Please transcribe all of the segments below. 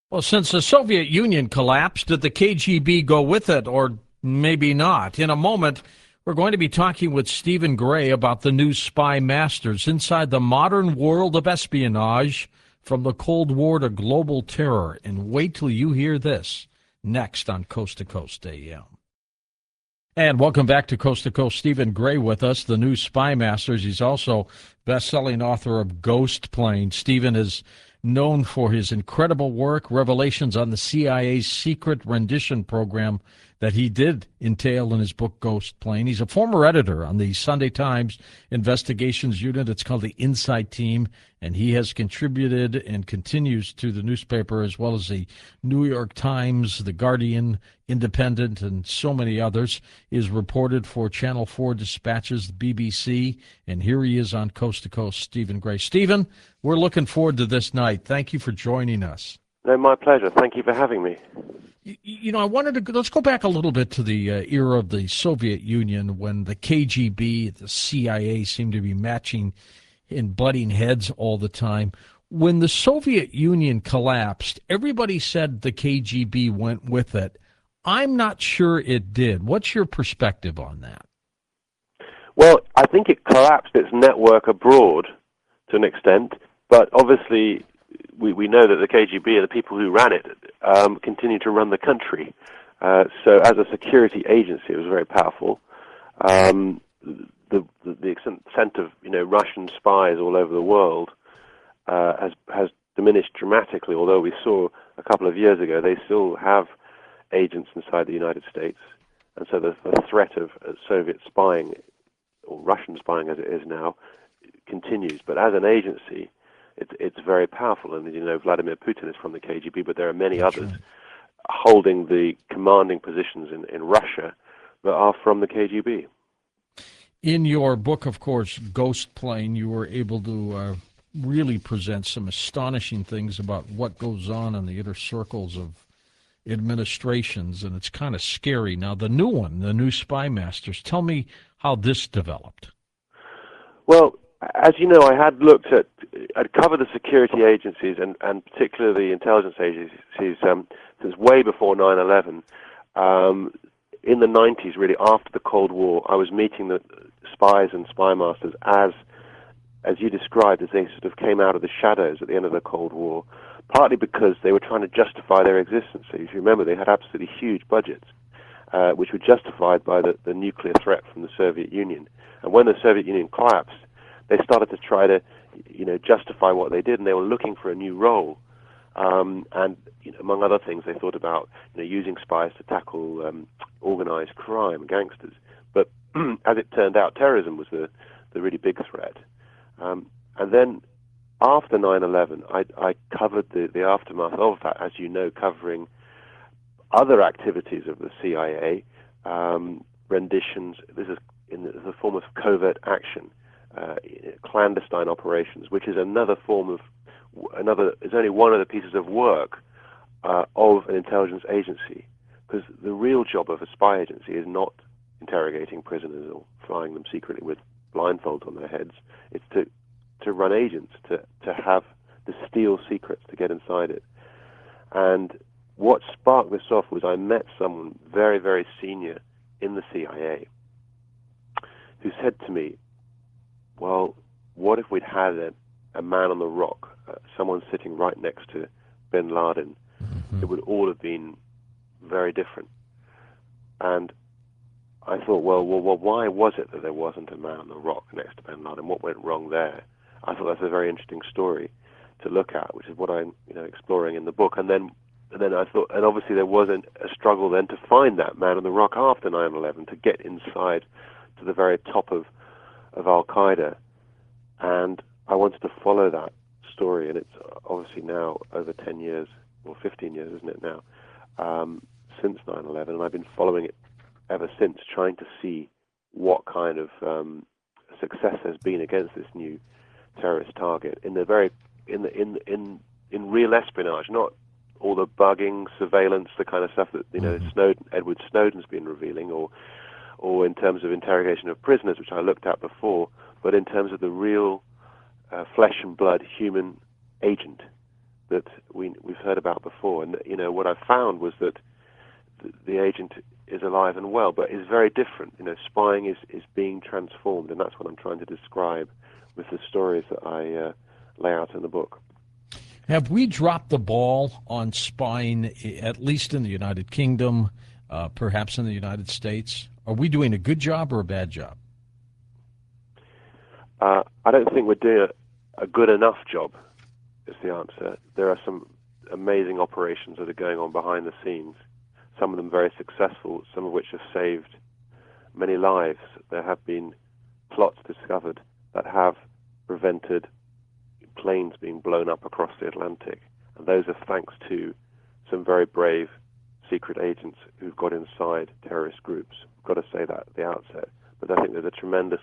Well, since the Soviet Union collapsed, did the KGB go with it or maybe not? In a moment, we're going to be talking with Stephen Gray about the new spy masters inside the modern world of espionage from the Cold War to global terror. And wait till you hear this next on Coast to Coast AM. And welcome back to Coast to Coast. Stephen Gray with us, the new Spy Masters. He's also best-selling author of Ghost Plane. Stephen is known for his incredible work, revelations on the CIA's secret rendition program that he did entail in his book Ghost Plane. He's a former editor on the Sunday Times investigations unit. It's called the Insight Team, and he has contributed and continues to the newspaper as well as the New York Times, The Guardian, Independent, and so many others. Is reported for Channel 4 Dispatches, the BBC, and here he is on Coast to Coast, Stephen Gray. Stephen, we're looking forward to this night. Thank you for joining us. No, my pleasure. Thank you for having me. I wanted to let's go back a little bit to the era of the Soviet Union when the KGB, the CIA seemed to be matching and butting heads all the time. When the Soviet Union collapsed, everybody said the KGB went with it. I'm not sure it did. What's your perspective on that? Well, I think it collapsed its network abroad to an extent, but obviously we know that the KGB and the people who ran it continued to run the country. So as a security agency, it was very powerful. The extent of Russian spies all over the world has diminished dramatically. Although we saw a couple of years ago, they still have agents inside the United States, and so the threat of Soviet spying or Russian spying, as it is now, continues. But as an agency, it's very powerful. And Vladimir Putin is from the KGB, but there are many others holding the commanding positions in Russia that are from the KGB. In your book, of course, Ghost Plane, you were able to really present some astonishing things about what goes on in the inner circles of administrations, and it's kind of scary. Now, the new one, the new Spy Masters, tell me how this developed. Well, as you know, I'd covered the security agencies and particularly the intelligence agencies since way before 9/11. In the 90s, really after the Cold War, I was meeting the spies and spy masters as you described, as they sort of came out of the shadows at the end of the Cold War, partly because they were trying to justify their existence. So if you remember, they had absolutely huge budgets, which were justified by the nuclear threat from the Soviet Union. And when the Soviet Union collapsed, they started to try to, justify what they did, and they were looking for a new role. And among other things, they thought about using spies to tackle organized crime, gangsters. But as it turned out, terrorism was the really big threat. And then after 9/11, I covered the aftermath of that, as you know, covering other activities of the CIA, renditions. This is in the form of covert action. Clandestine operations, which is another form of is only one of the pieces of work of an intelligence agency, because the real job of a spy agency is not interrogating prisoners or flying them secretly with blindfolds on their heads. It's to run agents, to steal secrets, to get inside it. And what sparked this off was I met someone very, very senior in the CIA who said to me, well, what if we'd had a man on the rock, someone sitting right next to bin Laden? Mm-hmm. It would all have been very different. And I thought, well, why was it that there wasn't a man on the rock next to bin Laden? What went wrong there? I thought that's a very interesting story to look at, which is what I'm exploring in the book. And then I thought, and obviously there wasn't a struggle then to find that man on the rock after 9/11, to get inside to the very top of Al-Qaeda. And I wanted to follow that story, and it's obviously now over 10 years, or 15 years, isn't it now, since 9/11, and I've been following it ever since, trying to see what kind of success there's been against this new terrorist target in real espionage, not all the bugging, surveillance, the kind of stuff that Edward Snowden's been revealing, or in terms of interrogation of prisoners, which I looked at before, but in terms of the real flesh and blood human agent that we've heard about before. And what I found was that the agent is alive and well, but is very different. Spying is being transformed, and that's what I'm trying to describe with the stories that I lay out in the book. Have we dropped the ball on spying, at least in the United Kingdom, perhaps in the United States? Are we doing a good job or a bad job? I don't think we're doing a good enough job, is the answer. There are some amazing operations that are going on behind the scenes, some of them very successful, some of which have saved many lives. There have been plots discovered that have prevented planes being blown up across the Atlantic, and those are thanks to some very brave secret agents who've got inside terrorist groups. I've got to say that at the outset. But I think there's a tremendous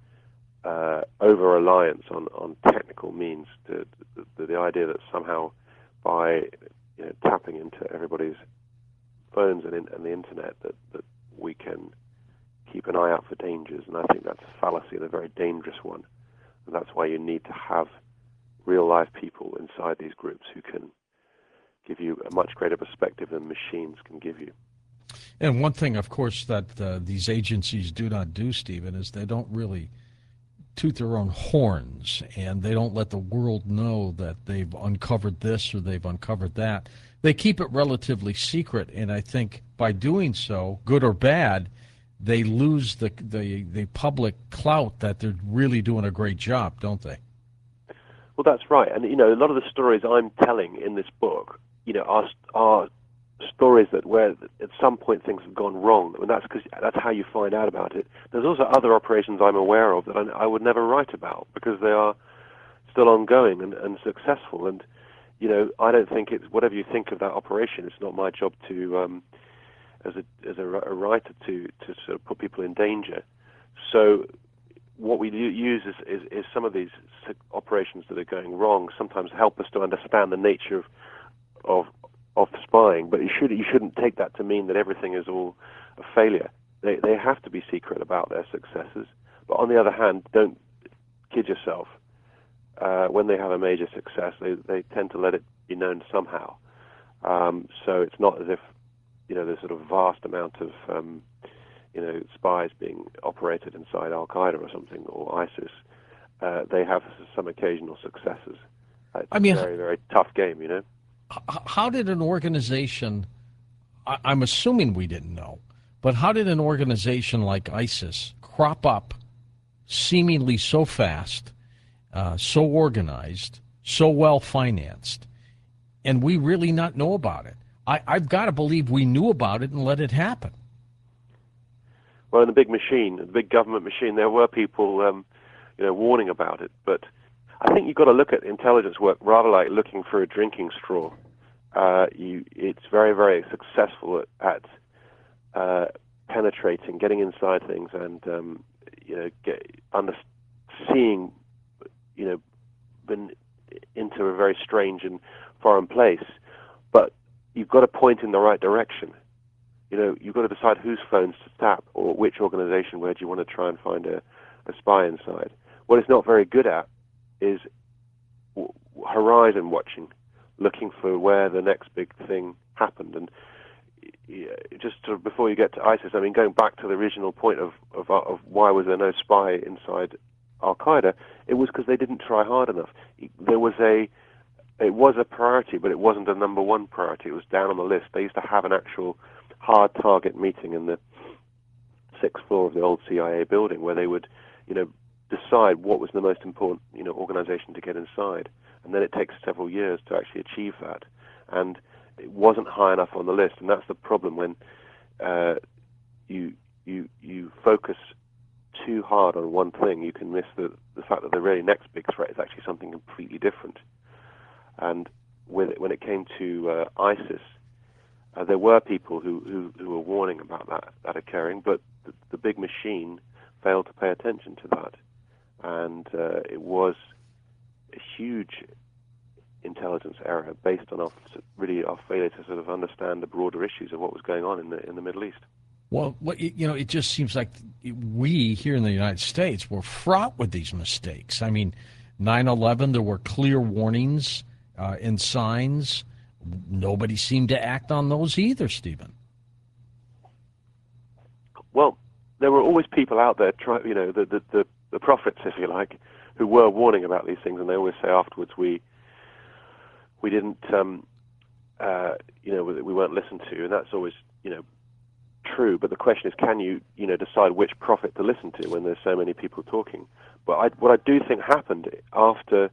over-reliance on technical means. The idea that somehow by tapping into everybody's phones and the internet that we can keep an eye out for dangers, and I think that's a fallacy and a very dangerous one. And that's why you need to have real-life people inside these groups who can give you a much greater perspective than machines can give you. And one thing, of course, that these agencies do not do, Stephen, is they don't really toot their own horns, and they don't let the world know that they've uncovered this or they've uncovered that. They keep it relatively secret, and I think by doing so, good or bad, they lose the public clout that they're really doing a great job, don't they? Well, that's right. And, a lot of the stories I'm telling in this book, are stories where at some point things have gone wrong, and that's because that's how you find out about it. There's also other operations I'm aware of that I would never write about because they are still ongoing and successful. And I don't think it's whatever you think of that operation. It's not my job to, as a writer, to sort of put people in danger. So what we use is some of these operations that are going wrong sometimes help us to understand the nature of spying, but you shouldn't take that to mean that everything is all a failure. They have to be secret about their successes, but on the other hand, don't kid yourself. When they have a major success, they tend to let it be known somehow. So it's not as if there's sort of vast amount of spies being operated inside Al Qaeda or something, or ISIS. They have some occasional successes. It's a very, very tough game, How did an organization, I'm assuming we didn't know, but how did an organization like ISIS crop up seemingly so fast, so organized, so well-financed, and we really not know about it? I've got to believe we knew about it and let it happen. Well, in the big machine, the big government machine, there were people, warning about it. But I think you've got to look at intelligence work rather like looking for a drinking straw. It's very, very successful at penetrating, getting inside things, and seeing, into a very strange and foreign place. But you've got to point in the right direction. You've got to decide whose phones to tap or which organization where do you want to try and find a spy inside. What it's not very good at is horizon watching, looking for where the next big thing happened. And just sort of before you get to ISIS, I mean, going back to the original point of why was there no spy inside Al Qaeda, it was because they didn't try hard enough. It was a priority, but it wasn't a number one priority. It was down on the list. They used to have an actual hard target meeting in the 6th floor of the old CIA building where they would, decide what was the most important, organization to get inside. And then it takes several years to actually achieve that. And it wasn't high enough on the list. And that's the problem when you focus too hard on one thing. You can miss the fact that the really next big threat is actually something completely different. And when it came to ISIS, there were people who were warning about that occurring, but the big machine failed to pay attention to that. And it was a huge intelligence error based on our failure to sort of understand the broader issues of what was going on in the Middle East. Well, it just seems like we here in the United States were fraught with these mistakes. I mean, 9/11, there were clear warnings and signs. Nobody seemed to act on those either, Stephen. Well, there were always people out there, the prophets, if you like, who were warning about these things, and they always say afterwards, we didn't, we weren't listened to, and that's always, true. But the question is, can you, decide which prophet to listen to when there's so many people talking? But what I do think happened after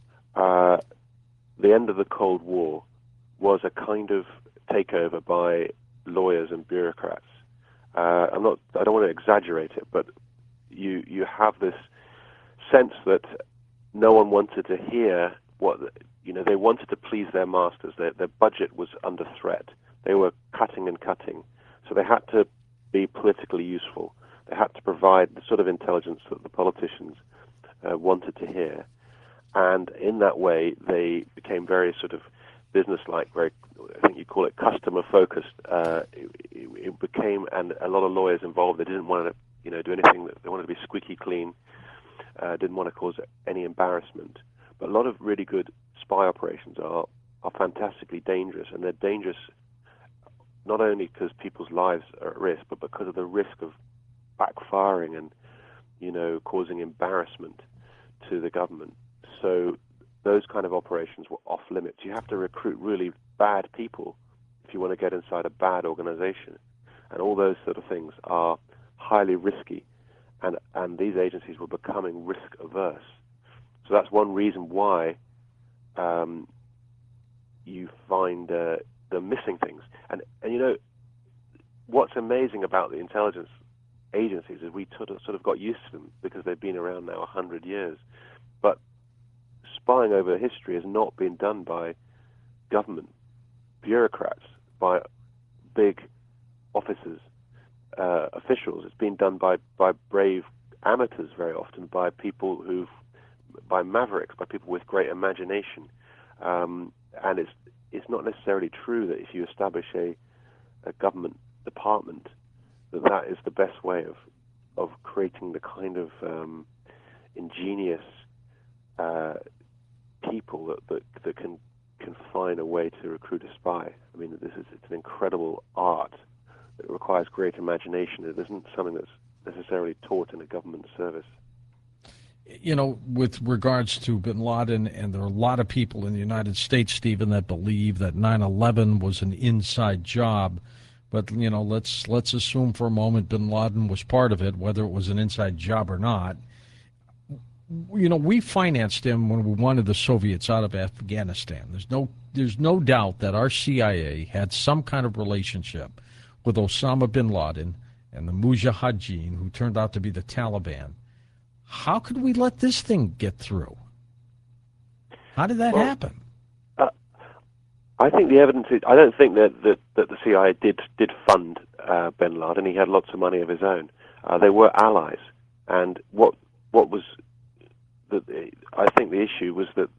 the end of the Cold War was a kind of takeover by lawyers and bureaucrats. I don't want to exaggerate it, but you have this sense that no one wanted to hear they wanted to please their masters. Their budget was under threat. They were cutting and cutting, so they had to be politically useful. They had to provide the sort of intelligence that the politicians wanted to hear, and in that way they became very sort of business-like, very, I think you call it customer-focused. It became, and a lot of lawyers involved, they didn't want to, do anything. They wanted to be squeaky clean, didn't want to cause any embarrassment. But a lot of really good spy operations are fantastically dangerous, and they're dangerous not only because people's lives are at risk, but because of the risk of backfiring and, causing embarrassment to the government. So those kind of operations were off limits. You have to recruit really bad people if you want to get inside a bad organization. And all those sort of things are highly risky. And these agencies were becoming risk averse. So that's one reason why you find them missing things. And what's amazing about the intelligence agencies is we sort of got used to them because they've been around now 100 years. But spying over history has not been done by government bureaucrats, by big officers, officials. It's been done by brave amateurs very often, by people by mavericks, by people with great imagination. And it's not necessarily true that if you establish a government department, that is the best way of creating the kind of ingenious people that can find a way to recruit a spy. I mean, it's an incredible art. It requires great imagination. It isn't something that's necessarily taught in a government service. With regards to bin Laden, and there are a lot of people in the United States, Stephen, that believe that 9/11 was an inside job. But, let's assume for a moment bin Laden was part of it, whether it was an inside job or not. We financed him when we wanted the Soviets out of Afghanistan. There's no doubt that our CIA had some kind of relationship with Osama bin Laden and the Mujahideen, who turned out to be the Taliban. How could we let this thing get through? How did that happen? I think the evidence is, I don't think that the CIA did fund bin Laden. He had lots of money of his own. They were allies, and what was I think the issue was that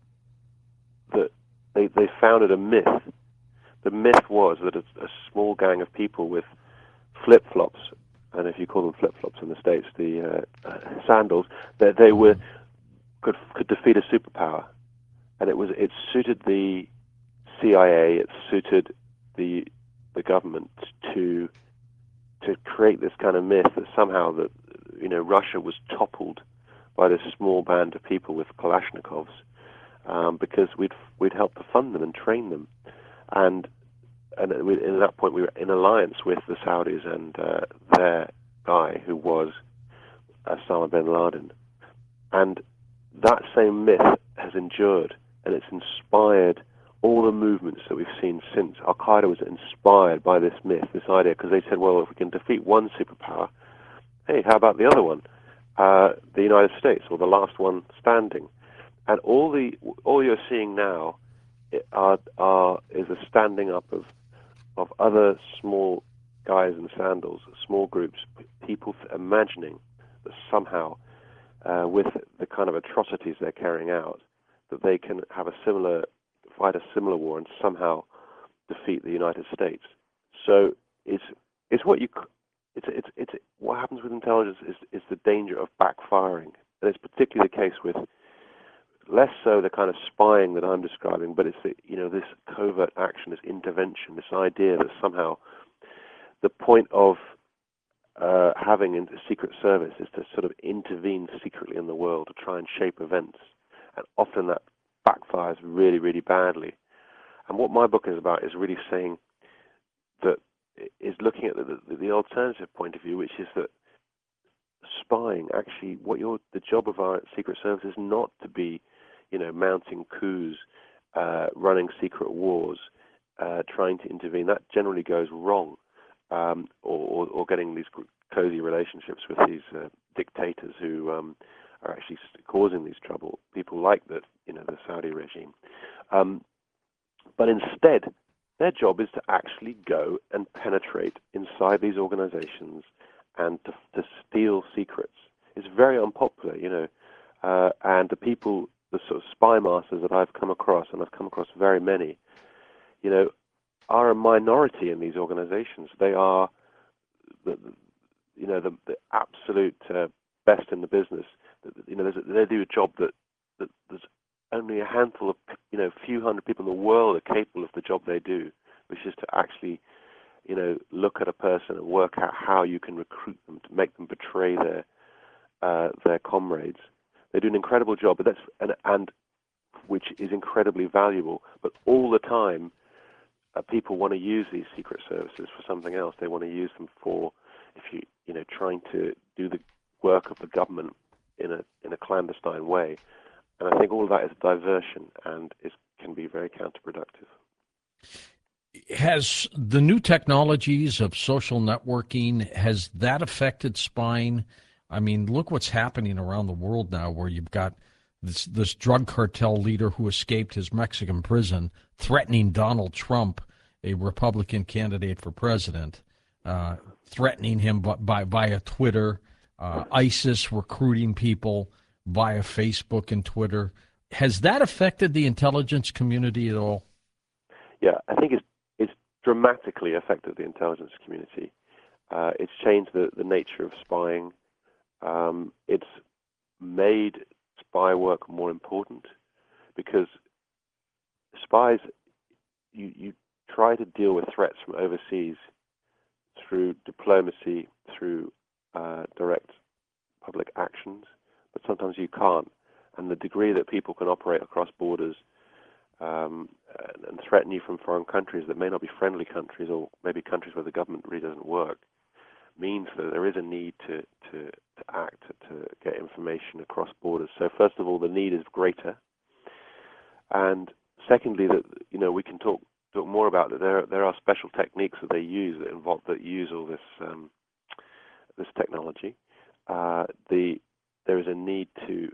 they founded a myth. The myth was that a small gang of people with flip-flops, and if you call them flip-flops in the States, the sandals, that they could defeat a superpower, and it suited the CIA, it suited the government to create this kind of myth that somehow that Russia was toppled by this small band of people with Kalashnikovs, because we'd helped to fund them and train them, and at that point we were in alliance with the Saudis and their guy who was Osama bin Laden, and that same myth has endured, and it's inspired all the movements that we've seen since. Al-Qaeda was inspired by this myth, this idea, because they said, well, if we can defeat one superpower, hey, how about the other one? The United States, or the last one standing. And all you're seeing now is a standing up of other small guys in sandals, small groups, people imagining that somehow, with the kind of atrocities they're carrying out, that they can fight a similar war and somehow defeat the United States. So it's what happens with intelligence is the danger of backfiring, and it's particularly the case with less so the kind of spying that I'm describing, but it's this covert action, this intervention, this idea that somehow the point of having a secret service is to sort of intervene secretly in the world to try and shape events, and often that backfires really, really badly. And what my book is about is really saying that is looking at the alternative point of view, which is that spying actually, the job of our secret service is not to be, mounting coups, running secret wars, trying to intervene. That generally goes wrong, or getting these cozy relationships with these dictators who are actually causing these trouble. People like the Saudi regime, but instead, their job is to actually go and penetrate inside these organizations and to steal secrets. It's very unpopular, and the sort of spy masters that I've come across, and I've come across very many, are a minority in these organizations. They are the absolute best in the business. They do a job that there's only a handful of, few hundred people in the world are capable of the job they do, which is to actually, look at a person and work out how you can recruit them to make them betray their comrades. They do an incredible job, but and which is incredibly valuable. But all the time, people want to use these secret services for something else. They want to use them for, trying to do the work of the government in a clandestine way. And I think all of that is a diversion, and can be very counterproductive. Has the new technologies of social networking, has that affected spying? I mean, look what's happening around the world now, where you've got this drug cartel leader who escaped his Mexican prison threatening Donald Trump, a Republican candidate for president, threatening him via Twitter, ISIS recruiting people via Facebook and Twitter. Has that affected the intelligence community at all? Yeah, I think it's dramatically affected the intelligence community. It's changed the nature of spying. It's made spy work more important because spies, you try to deal with threats from overseas through diplomacy, through direct public actions, but sometimes you can't. And the degree that people can operate across borders and threaten you from foreign countries that may not be friendly countries, or maybe countries where the government really doesn't work, means that there is a need to act, to get information across borders. So first of all, the need is greater, and secondly, that we can talk more about that. There are special techniques that they use that use all this technology. There is a need to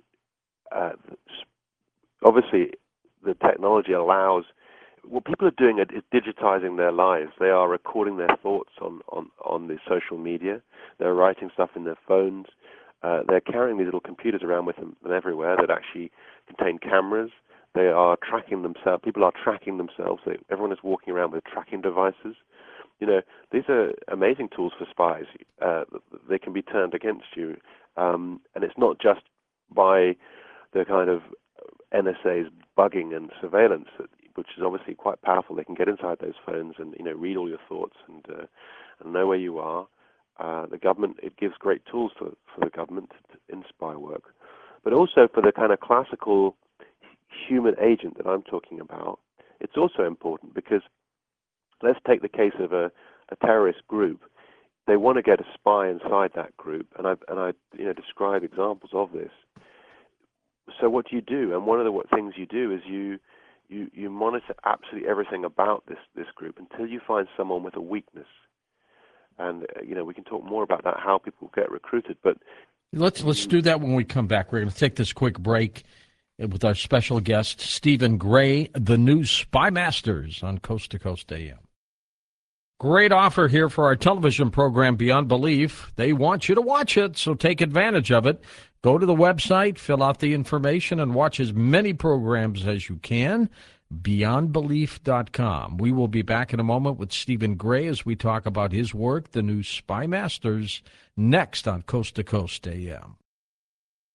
obviously the technology allows. What people are doing is digitizing their lives. They are recording their thoughts on the social media. They're writing stuff in their phones. They're carrying these little computers around with them everywhere that actually contain cameras. They are tracking themselves. People are tracking themselves. Everyone is walking around with tracking devices. These are amazing tools for spies. They can be turned against you. And it's not just by the kind of NSA's bugging and surveillance, which is obviously quite powerful. They can get inside those phones and read all your thoughts and know where you are. The government, it gives great tools for the government in spy work, but also for the kind of classical human agent that I'm talking about. It's also important because let's take the case of a terrorist group. They want to get a spy inside that group, and I describe examples of this. So what do you do? And one of the things you do is you monitor absolutely everything about this group until you find someone with a weakness. And we can talk more about that, how people get recruited. But let's do that when we come back. We're going to take this quick break with our special guest Stephen Gray, the new Spy Masters on Coast to Coast AM. Great offer here for our television program Beyond Belief. They want you to watch it, so take advantage of it. Go to the website, fill out the information, and watch as many programs as you can. BeyondBelief.com. We will be back in a moment with Stephen Gray as we talk about his work, the new Spy Masters, next on Coast to Coast AM.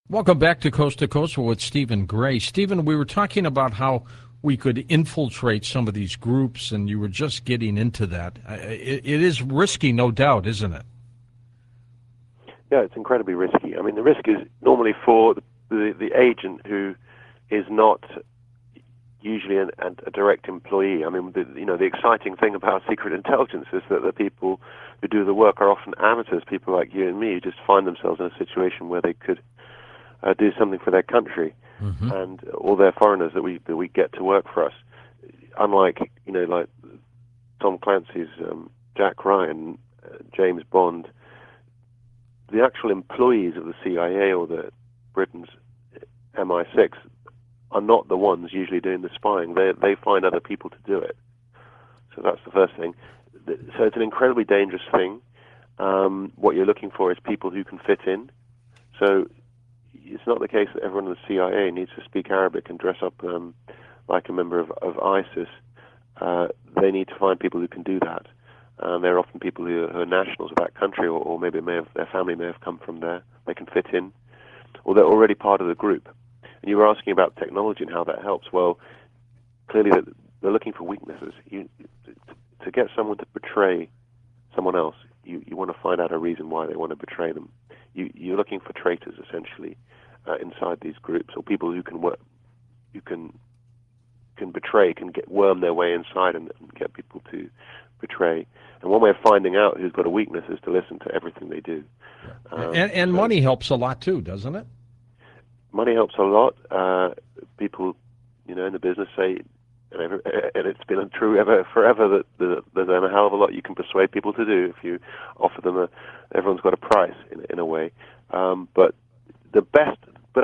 Welcome back to Coast with Stephen Gray. Stephen, we were talking about how we could infiltrate some of these groups, and you were just getting into that. It is risky, no doubt, isn't it? Yeah, it's incredibly risky. I mean, the risk is normally for the agent who is not usually a direct employee. I mean, the exciting thing about secret intelligence is that the people who do the work are often amateurs, people like you and me, who just find themselves in a situation where they could do something for their country, and or they're foreigners that we get to work for us. Unlike like Tom Clancy's Jack Ryan, James Bond, the actual employees of the CIA or the Britain's MI6 are not the ones usually doing the spying. They find other people to do it. So that's the first thing. So it's an incredibly dangerous thing. What you're looking for is people who can fit in. So it's not the case that everyone in the CIA needs to speak Arabic and dress up like a member of ISIS. They need to find people who can do that. They're often people who are nationals of that country, or maybe their family may have come from there. They can fit in, or they're already part of the group. And you were asking about technology and how that helps. Well, clearly they're looking for weaknesses. To get someone to betray someone else, you want to find out a reason why they want to betray them. You're looking for traitors, essentially, inside these groups, or people who can work, you can betray, can worm their way inside and get people to betray. And one way of finding out who's got a weakness is to listen to everything they do. And money helps a lot too, doesn't it? Money helps a lot. People, in the business say, and it's been true forever, that there's a hell of a lot you can persuade people to do if you offer them everyone's got a price in a way. But the best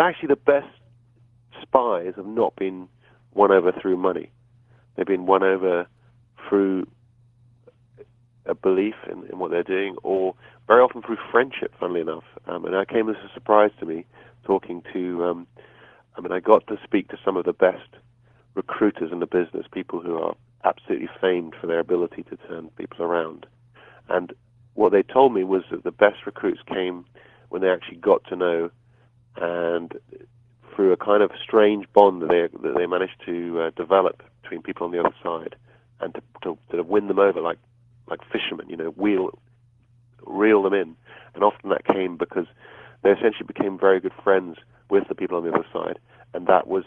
spies have not been won over through money. They've been won over through a belief in what they're doing, or very often through friendship, funnily enough. And that came as a surprise to me, talking to, I got to speak to some of the best recruiters in the business, people who are absolutely famed for their ability to turn people around. And what they told me was that the best recruits came when they actually got to know, and through a kind of strange bond that they managed to develop between people on the other side, and to win them over like fishermen, reel them in. And often that came because they essentially became very good friends with the people on the other side, and that was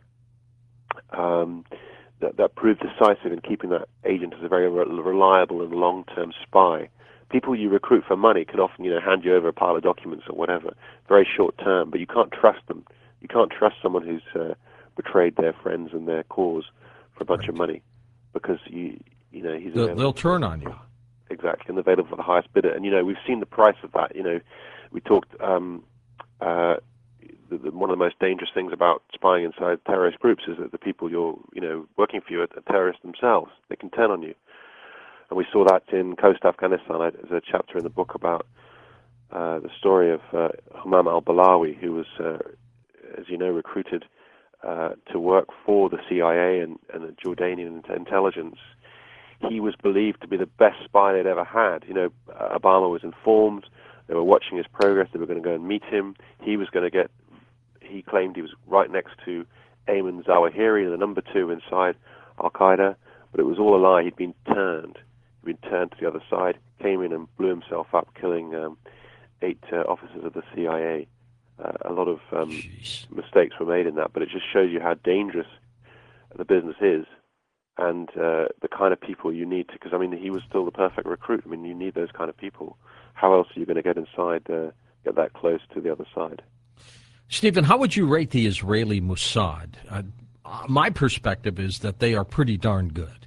that proved decisive in keeping that agent as a very reliable and long-term spy. People you recruit for money can often, hand you over a pile of documents or whatever, very short-term, but you can't trust them. You can't trust someone who's betrayed their friends and their cause for a bunch of money, because he's they'll turn on you. Exactly, and available for the highest bidder. And we've seen the price of that. We talked. One of the most dangerous things about spying inside terrorist groups is that the people you're working for you are terrorists themselves. They can turn on you, and we saw that in Coast Afghanistan. There's a chapter in the book about the story of Humam al-Balawi, who was, as you know, recruited to work for the CIA and the Jordanian intelligence. He was believed to be the best spy they'd ever had. Obama was informed. They were watching his progress. They were going to go and meet him. He claimed he was right next to Ayman Zawahiri, the number 2 inside Al-Qaeda, but it was all a lie. He'd been turned. He'd been turned to the other side, came in and blew himself up, killing 8 officers of the CIA. A lot of mistakes were made in that, but it just shows you how dangerous the business is, and the kind of people you need to, because he was still the perfect recruit. You need those kind of people. How else are you going to get inside, get that close to the other side? Stephen, how would you rate the Israeli Mossad? My perspective is that they are pretty darn good.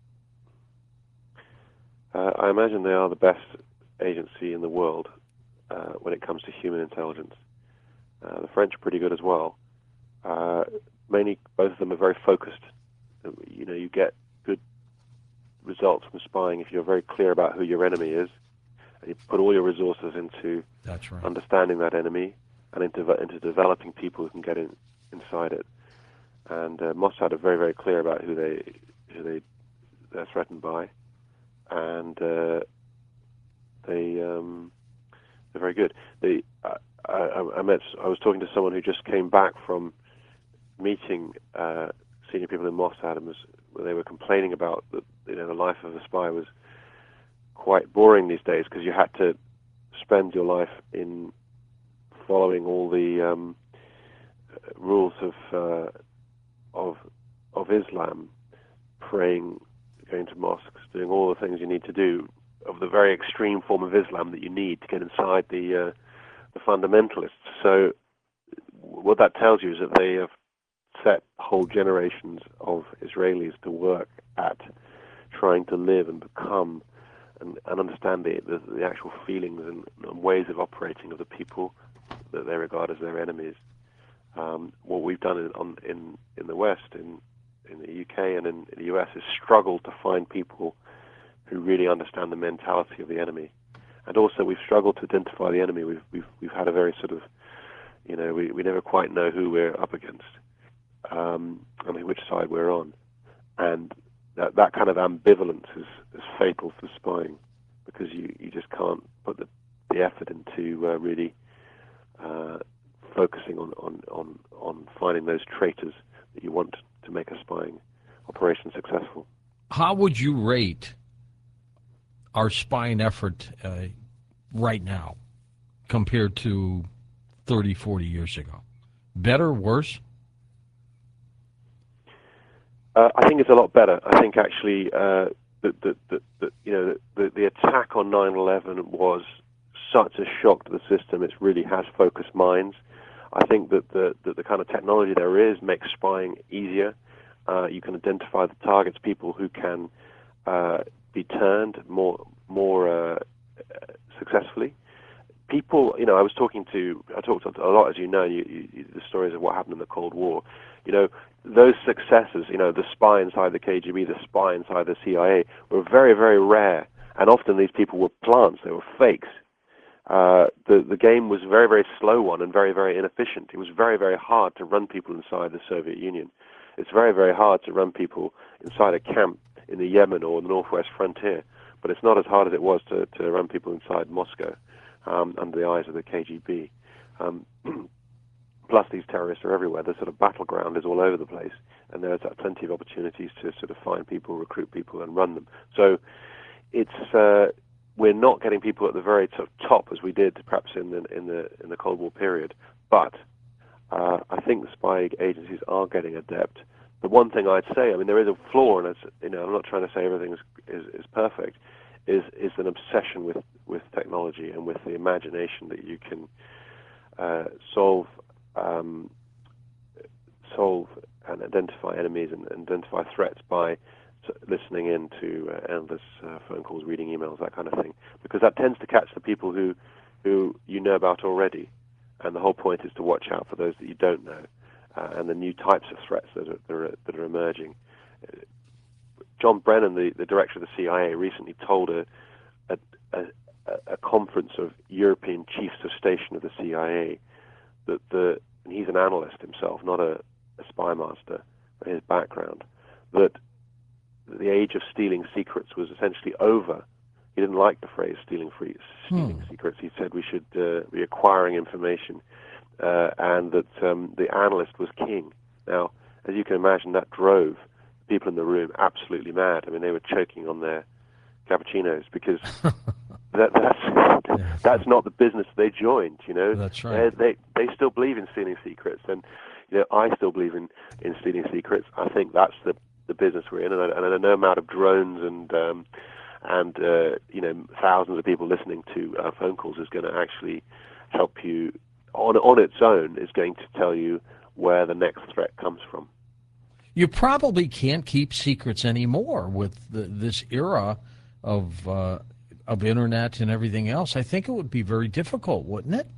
I imagine they are the best agency in the world when it comes to human intelligence. The French are pretty good as well. Mainly, both of them are very focused. You get good results from spying if you're very clear about who your enemy is, and you put all your resources into understanding that enemy and into developing people who can get inside it. And Mossad are very, very clear about who they're threatened by, and they're very good. I was talking to someone who just came back from meeting senior people in Mossad, and where they were complaining about that, the life of a spy was quite boring these days, because you had to spend your life in following all the rules of Islam, praying, going to mosques, doing all the things you need to do of the very extreme form of Islam that you need to get inside the fundamentalists. So what that tells you is that they have set whole generations of Israelis to work at trying to live and become and understand the actual feelings and ways of operating of the people that they regard as their enemies. What we've done in the West, in the UK and in the US, is struggle to find people who really understand the mentality of the enemy. And also, we've struggled to identify the enemy. We've had a very sort of, we never quite know who we're up against, and which side we're on. And that kind of ambivalence is fatal for spying, because you just can't put the effort into really focusing on finding those traitors that you want to make a spying operation successful. How would you rate our spying effort right now compared to 30, 40 years ago? Better, worse? I think it's a lot better. I think actually the attack on 9/11 was such a shock to the system. It really has focused minds. I think that the kind of technology there is makes spying easier. You can identify the targets, people who can be turned more successfully. People, I talked a lot, as you know, the stories of what happened in the Cold War. Those successes, the spy inside the KGB, the spy inside the CIA, were very, very rare. And often these people were plants, they were fakes. The game was a very, very slow one and very, very inefficient. It was very, very hard to run people inside the Soviet Union. It's very, very hard to run people inside a camp in the Yemen or the northwest frontier. But it's not as hard as it was to run people inside Moscow under the eyes of the KGB. Plus, these terrorists are everywhere. The sort of battleground is all over the place, and there's plenty of opportunities to sort of find people, recruit people, and run them. So it's we're not getting people at the very sort of top as we did perhaps in the Cold War period, but I think the spy agencies are getting adept. The one thing I'd say, there is a flaw, and I'm not trying to say everything is perfect, is an obsession with technology and with the imagination that you can solve and identify enemies and identify threats by listening in to endless phone calls, reading emails, that kind of thing, because that tends to catch the people who you know about already, and the whole point is to watch out for those that you don't know and the new types of threats that are emerging. John Brennan, the director of the CIA, recently told a conference of European chiefs of station of the CIA that and he's an analyst himself, not a spy master, by his background, that the age of stealing secrets was essentially over. He didn't like the phrase stealing secrets. He said we should be acquiring information, and that the analyst was king. Now, as you can imagine, that drove people in the room absolutely mad. They were choking on their cappuccinos, because that's not the business they joined. That's right. They still believe in stealing secrets, and I still believe in stealing secrets. I think that's the business we're in, and no amount of drones and thousands of people listening to phone calls is going to actually help you on its own. Is going to tell you where the next threat comes from. You probably can't keep secrets anymore with this era of internet and everything else. I think it would be very difficult, wouldn't it?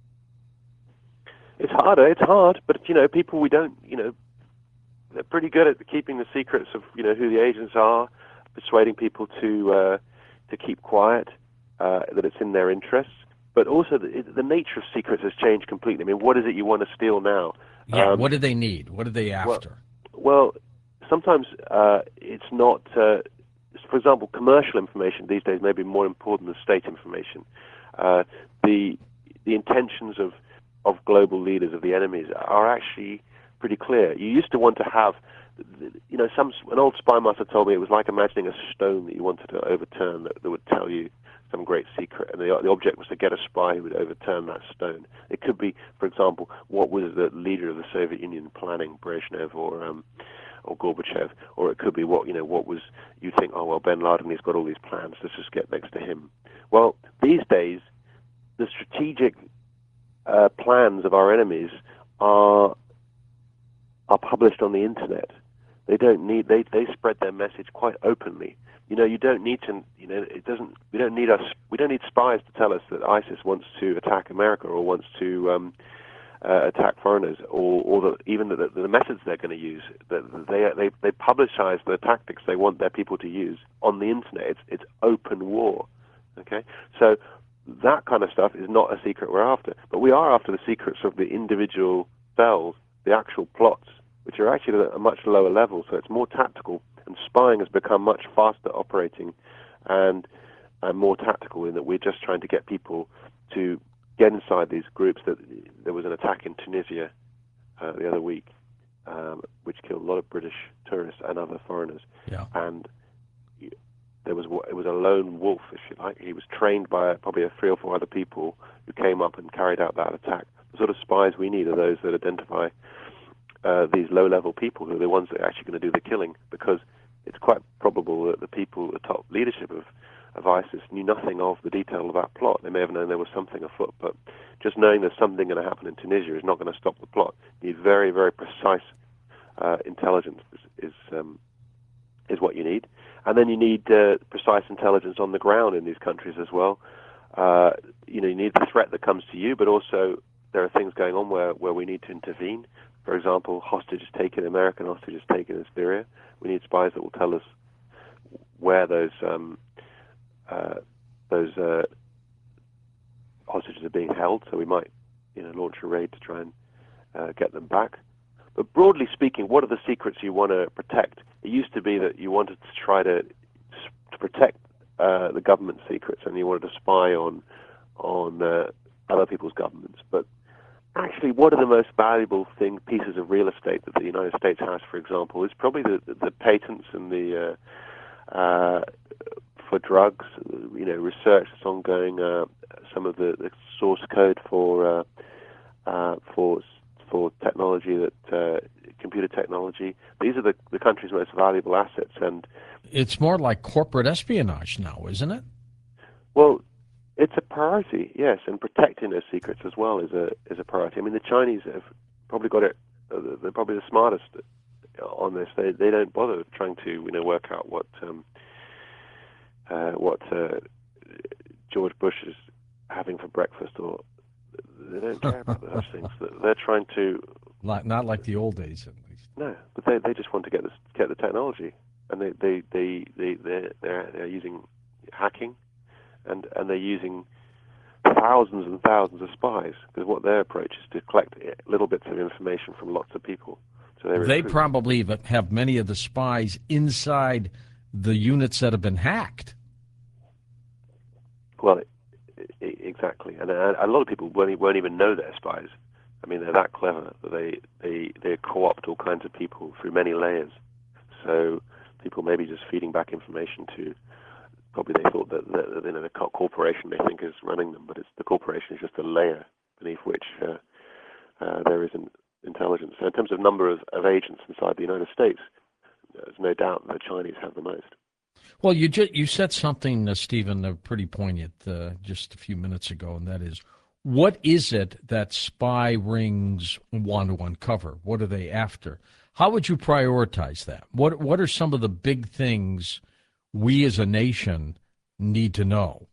It's harder. It's hard, but people we don't. They're pretty good at keeping the secrets of who the agents are, persuading people to keep quiet, that it's in their interests. But also the nature of secrets has changed completely. What is it you want to steal now? Yeah. What do they need? What are they after? Well, sometimes it's not. For example, commercial information these days may be more important than state information. the intentions of global leaders, of the enemies, are actually pretty clear. You used to want to have, an old spy master told me it was like imagining a stone that you wanted to overturn that would tell you some great secret, and the object was to get a spy who would overturn that stone. It could be, for example, what was the leader of the Soviet Union planning, Brezhnev or Gorbachev, or it could be what was, you think, oh well, bin Laden, he's got all these plans, let's just get next to him. Well, these days, the strategic plans of our enemies are published on the internet. They don't need. They spread their message quite openly. You don't need to. It doesn't. We don't need us. We don't need spies to tell us that ISIS wants to attack America or wants to attack foreigners, or even the methods they're going to use. They publicize the tactics they want their people to use on the internet. It's open war. Okay, so that kind of stuff is not a secret we're after, but we are after the secrets of the individual cells, the actual plots, which are actually at a much lower level, so it's more tactical, and spying has become much faster operating and more tactical in that we're just trying to get people to get inside these groups. That there was an attack in Tunisia the other week, which killed a lot of British tourists and other foreigners. Yeah. And it was a lone wolf, if you like. He was trained by probably 3 or 4 other people who came up and carried out that attack. The sort of spies we need are those that identify these low-level people who are the ones that are actually going to do the killing, because it's quite probable that the people at the top leadership of ISIS knew nothing of the detail of that plot. They may have known there was something afoot, but just knowing there's something going to happen in Tunisia is not going to stop the plot. You need very, very precise intelligence is what you need. And then you need precise intelligence on the ground in these countries as well. You need the threat that comes to you, but also there are things going on where we need to intervene. For example, hostages taken, American hostages taken in Syria. We need spies that will tell us where those hostages are being held, so we might launch a raid to try and get them back. But broadly speaking, what are the secrets you want to protect? It used to be that you wanted to try to protect the government secrets, and you wanted to spy on other people's governments. But actually, what are the most valuable pieces of real estate that the United States has, for example, is probably the patents and the for drugs, research that's ongoing, some of the source code for technology, that computer technology. These are the country's most valuable assets, and it's more like corporate espionage now, isn't it? Well, it's a priority, yes, and protecting those secrets as well is a priority. I mean, the Chinese have probably got it. They're probably the smartest on this. They don't bother trying to work out what George Bush is having for breakfast, or they don't care about those things. They're trying to not like the old days, at least. No, but they just want to get the technology, and they're using hacking. And they're using thousands and thousands of spies, because what their approach is to collect little bits of information from lots of people. So they probably have many of the spies inside the units that have been hacked. Well, exactly, and a lot of people won't even know they're spies. I mean, they're that clever that they co-opt all kinds of people through many layers. So people may be just feeding back information to. Probably they thought that the corporation they think is running them, but the corporation is just a layer beneath which there is intelligence. So in terms of number of agents inside the United States, there's no doubt the Chinese have the most. Well, you said something, Stephen, pretty poignant just a few minutes ago, and that is, what is it that spy rings want to uncover? What are they after? How would you prioritize that? What are some of the big things we as a nation need to know?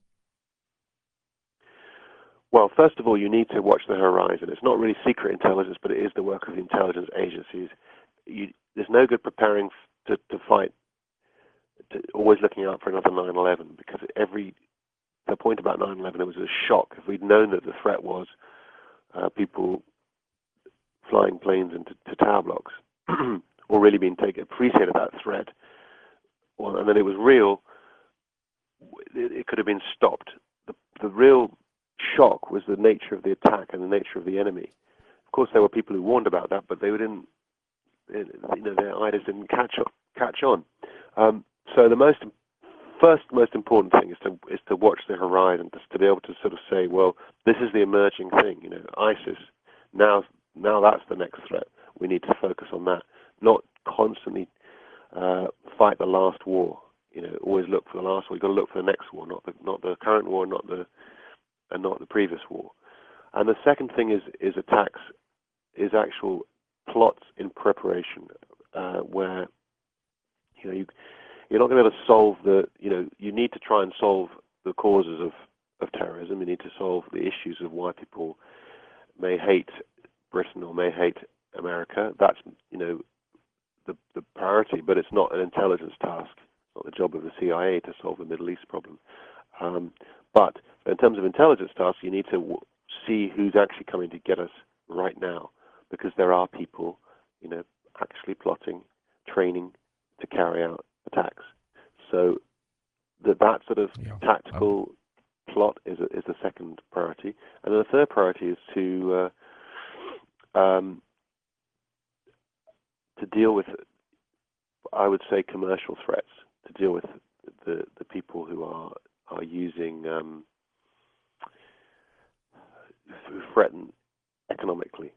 Well, first of all, you need to watch the horizon. It's not really secret intelligence, but it is the work of the intelligence agencies. There's no good preparing to fight, always looking out for another 9/11, because the point about 9/11, it was a shock. If we'd known that the threat was people flying planes into tower blocks, or really being appreciated that threat, well, and then it was real, it could have been stopped. The real shock was the nature of the attack and the nature of the enemy. Of course, there were people who warned about that, but they didn't. Their ideas didn't catch on. So the most important thing is to watch the horizon, just to be able to sort of say, well, this is the emerging thing. ISIS. Now that's the next threat. We need to focus on that, not constantly fight the last war. Always look for the last war. You've got to look for the next war, not the current war, not the previous war. And the second thing is attacks, is actual plots in preparation, where you're not going to be able to solve you need to try and solve the causes of terrorism. You need to solve the issues of why people may hate Britain or may hate America. That's the priority, but it's not an intelligence task. It's not the job of the CIA to solve the Middle East problem. But in terms of intelligence tasks, you need to see who's actually coming to get us right now, because there are people, actually plotting, training to carry out attacks. So that sort of tactical plot is the second priority, and then the third priority is to deal with, I would say, commercial threats, to deal with the people who are using who threaten economically.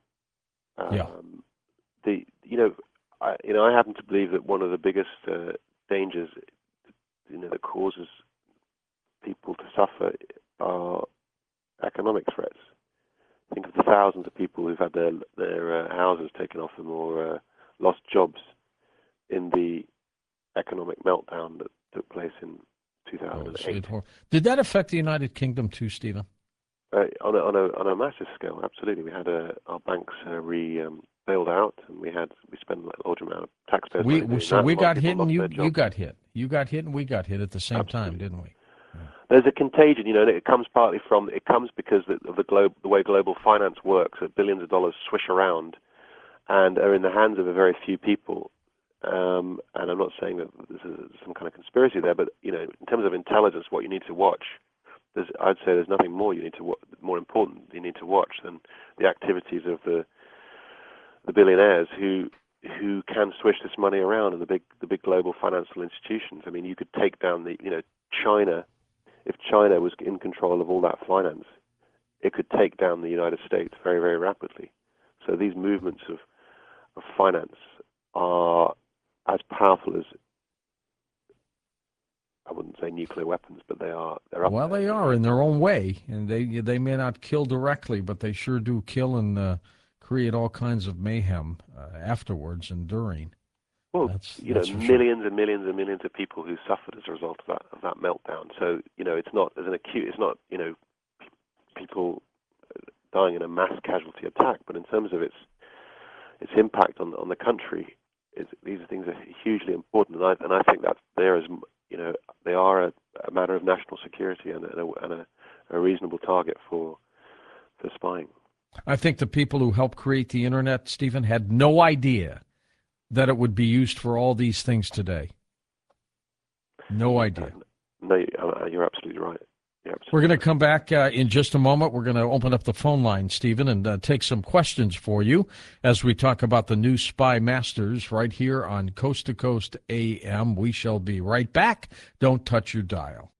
I happen to believe that one of the biggest dangers, that causes people to suffer are economic threats. Think of the thousands of people who've had their houses taken off them or lost jobs in the economic meltdown that took place in 2008. Did that affect the United Kingdom too, Stephen? On a massive scale, absolutely. We had our banks bailed out, and we spent a large amount of taxpayers' money. So we got hit, and you got hit. You got hit, and we got hit at the same time, didn't we? Yeah. There's a contagion, and it comes because of the way global finance works. That billions of dollars swish around, and are in the hands of a very few people. And I'm not saying that this is some kind of conspiracy there, but in terms of intelligence, what you need to watch, I'd say there's nothing more more important you need to watch than the activities of the billionaires who can swish this money around, and the big global financial institutions. I mean, you could take down China. If China was in control of all that finance, it could take down the United States very, very rapidly. So these movements of finance are as powerful as, I wouldn't say nuclear weapons, but they're up there. Well, they are in their own way, and they may not kill directly, but they sure do kill and create all kinds of mayhem afterwards and during. Well, millions and millions and millions of people who suffered as a result of that meltdown. So it's not people dying in a mass casualty attack, but in terms of its impact on the country, these things are hugely important, and I think that there is. They are a matter of national security and a reasonable target for spying. I think the people who helped create the internet, Stephen, had no idea that it would be used for all these things today. No idea. No, you're absolutely right. We're going to come back in just a moment. We're going to open up the phone line, Stephen, and take some questions for you as we talk about the new Spy Masters right here on Coast to Coast AM. We shall be right back. Don't touch your dial.